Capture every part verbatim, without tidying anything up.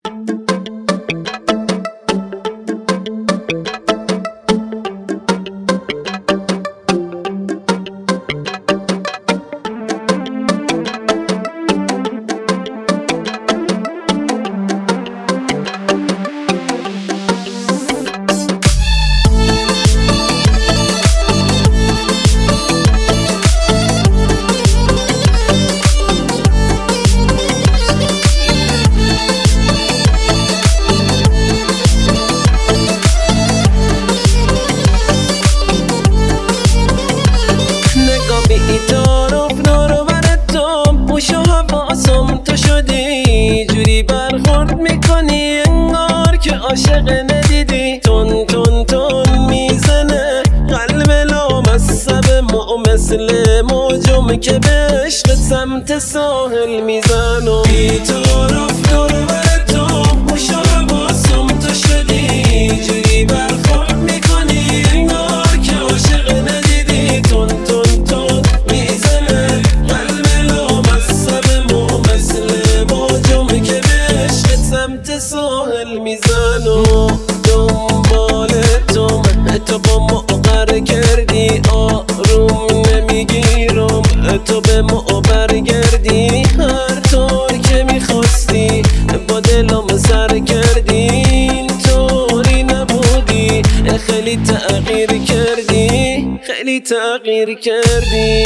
عاشق ندیدی، تون تون تون میزنه قلب لامصب مو مثل موجم که به عشق سمت ساحل میزنم. بی طرف دور بر تو موش و حواسم تو شدی، جوری برخورد میکنی انگار که عاشق ندیدی، تون تون تون میزنه قلب لامصب مو مثل موجم که به عشق سمت ساحل میزنم. دنبال تو تو با ما غر کردی، آروم نمیگیرم تو به ما برگردی، هر طور که میخواستی با دلم سر کردی، این طوری نبودی، خیلی تغییر کردی، خیلی تغییر کردی.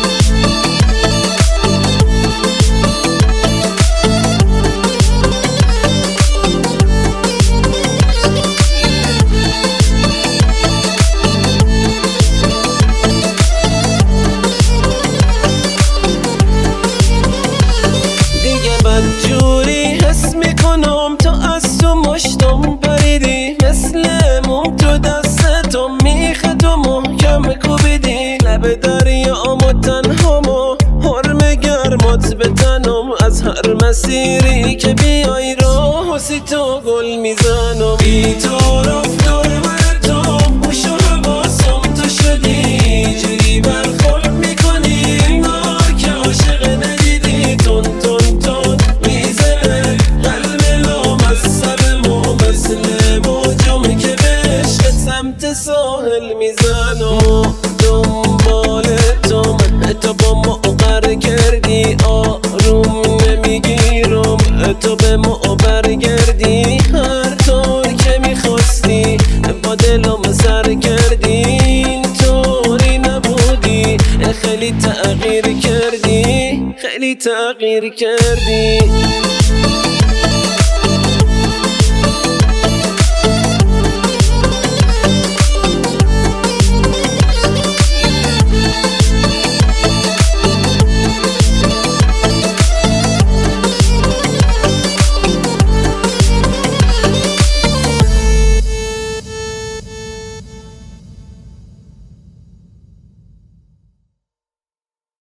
جوری حس میکنم تو از تو مشتم پریدی، مثل موم تو دستتم میخه تو محکم کوبیدی، لب دریامو تنهامو حرم گرمات بتنم، از هر مسیری که بیای راه سی تو گل میزنم. بی طرف دور بر تو موش و حواسم تو شدی، جوری برخورد میکنی انگار که عاشق ندیدی، تون تون تون میزنه قلب لامصب مو مثل موجم که به عشق سمت ساحل میزنم. دنبال تو تو با ما غر کردی، آروم نمیگیرم تو به ما برگردی، هر طور که میخواستی با دلم سر کردی، این طوری نبودی، خیلی تغییر کردی، خیلی تغییر کردی.